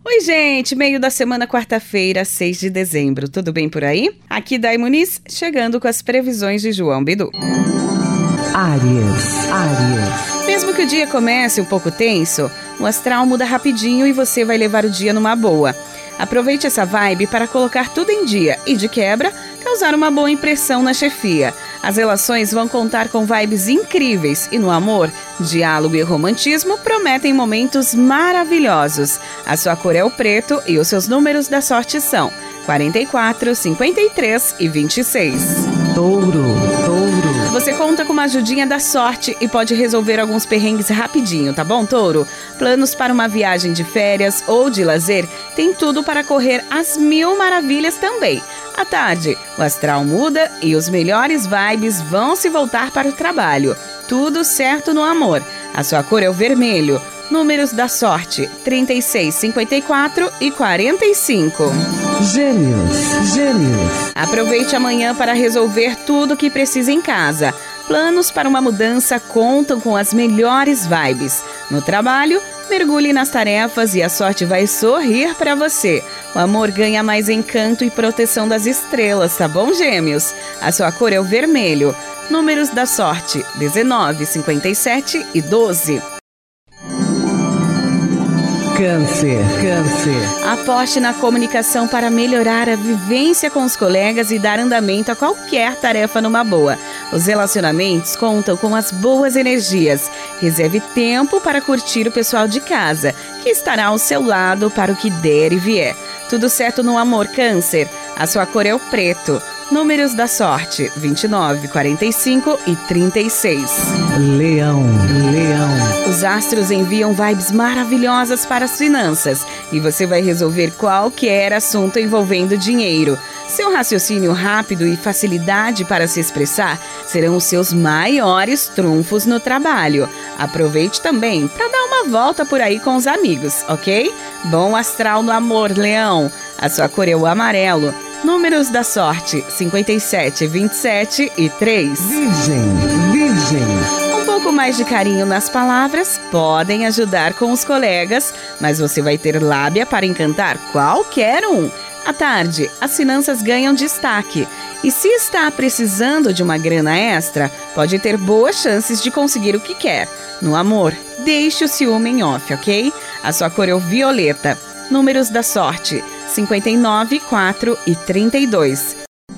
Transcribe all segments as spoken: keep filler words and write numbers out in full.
Oi, gente! Meio da semana, quarta-feira, seis de dezembro. Tudo bem por aí? Aqui Dai Muniz, chegando com as previsões de João Bidu. Áries, Áries. Mesmo que o dia comece um pouco tenso, o astral muda rapidinho e você vai levar o dia numa boa. Aproveite essa vibe para colocar tudo em dia e, de quebra, causar uma boa impressão na chefia. As relações vão contar com vibes incríveis e no amor, diálogo e romantismo prometem momentos maravilhosos. A sua cor é o preto e os seus números da sorte são quarenta e quatro, cinquenta e três e vinte e seis. Touro, Touro. Você conta com uma ajudinha da sorte e pode resolver alguns perrengues rapidinho, tá bom, Touro? Planos para uma viagem de férias ou de lazer tem tudo para correr às mil maravilhas também. À tarde, o astral muda e os melhores vibes vão se voltar para o trabalho. Tudo certo no amor. A sua cor é o vermelho. Números da sorte: trinta e seis, cinquenta e quatro e quarenta e cinco. Gêmeos, Gêmeos. Aproveite amanhã para resolver tudo o que precisa em casa. Planos para uma mudança contam com as melhores vibes. No trabalho, mergulhe nas tarefas e a sorte vai sorrir para você. O amor ganha mais encanto e proteção das estrelas, tá bom, Gêmeos? A sua cor é o vermelho. Números da sorte: dezenove, cinquenta e sete e doze. Câncer, Câncer. Aposte na comunicação para melhorar a vivência com os colegas e dar andamento a qualquer tarefa numa boa. Os relacionamentos contam com as boas energias. Reserve tempo para curtir o pessoal de casa, que estará ao seu lado para o que der e vier. Tudo certo no amor, Câncer. A sua cor é o preto. Números da sorte: vinte e nove, quarenta e cinco e trinta e seis. Leão, Leão. Os astros enviam vibes maravilhosas para as finanças e você vai resolver qualquer assunto envolvendo dinheiro. Seu raciocínio rápido e facilidade para se expressar serão os seus maiores trunfos no trabalho. Aproveite também para dar uma volta por aí com os amigos, ok? Bom astral no amor, Leão. A sua cor é o amarelo. Números da sorte: cinquenta e sete, vinte e sete e três. Virgem, Virgem. Um pouco mais de carinho nas palavras podem ajudar com os colegas, mas você vai ter lábia para encantar qualquer um. À tarde, as finanças ganham destaque. E se está precisando de uma grana extra, pode ter boas chances de conseguir o que quer. No amor, deixe o ciúme em off, ok? A sua cor é o violeta. Números da sorte: cinquenta e nove, quatro e trinta e dois.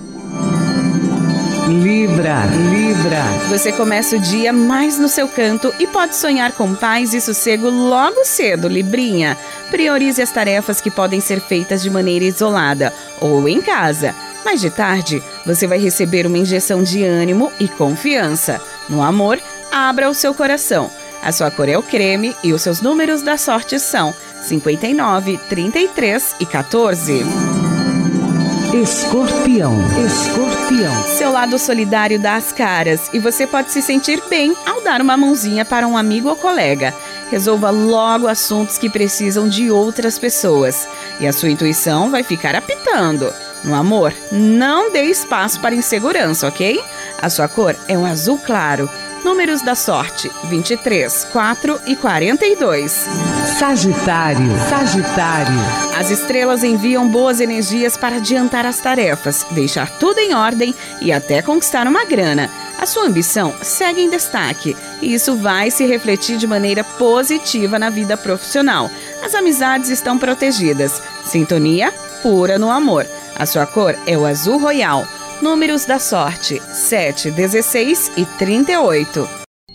Libra, Libra. Você começa o dia mais no seu canto e pode sonhar com paz e sossego logo cedo, Librinha. Priorize as tarefas que podem ser feitas de maneira isolada ou em casa. Mais de tarde, você vai receber uma injeção de ânimo e confiança. No amor, abra o seu coração. A sua cor é o creme e os seus números da sorte são cinquenta e nove, trinta e três e quatorze. Escorpião, Escorpião. Seu lado solidário dá as caras e você pode se sentir bem ao dar uma mãozinha para um amigo ou colega. Resolva logo assuntos que precisam de outras pessoas e a sua intuição vai ficar apitando. No amor, não dê espaço para insegurança, ok? A sua cor é um azul claro. Números da sorte: vinte e três, quatro e quarenta e dois. Sagitário, Sagitário. As estrelas enviam boas energias para adiantar as tarefas, deixar tudo em ordem e até conquistar uma grana. A sua ambição segue em destaque e isso vai se refletir de maneira positiva na vida profissional. As amizades estão protegidas. Sintonia pura no amor. A sua cor é o azul royal. Números da sorte: sete, dezesseis e trinta e oito.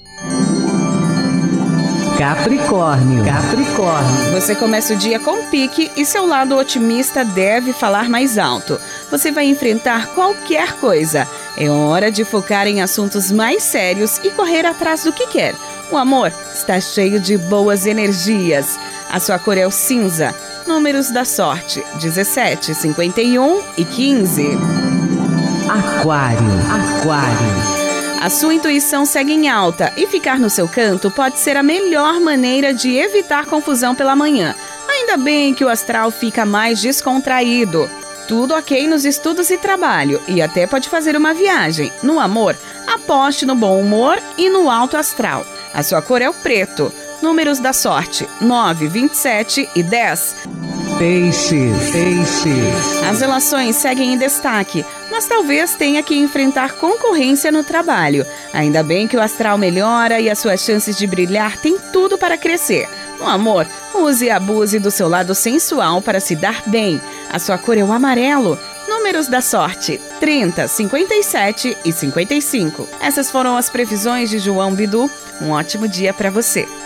Capricórnio, Capricórnio. Você começa o dia com pique e seu lado otimista deve falar mais alto. Você vai enfrentar qualquer coisa. É hora de focar em assuntos mais sérios e correr atrás do que quer. O amor está cheio de boas energias. A sua cor é o cinza. Números da sorte: dezessete, cinquenta e um e quinze. Aquário, Aquário. A sua intuição segue em alta e ficar no seu canto pode ser a melhor maneira de evitar confusão pela manhã. Ainda bem que o astral fica mais descontraído. Tudo ok nos estudos e trabalho e até pode fazer uma viagem. No amor, aposte no bom humor e no alto astral. A sua cor é o preto. Números da sorte: nove, vinte e sete e dez. Peixes, peixes. As relações seguem em destaque, mas talvez tenha que enfrentar concorrência no trabalho. Ainda bem que o astral melhora e as suas chances de brilhar têm tudo para crescer. No amor, use e abuse do seu lado sensual para se dar bem. A sua cor é o amarelo. Números da sorte: trinta, cinquenta e sete e cinquenta e cinco. Essas foram as previsões de João Bidu. Um ótimo dia para você.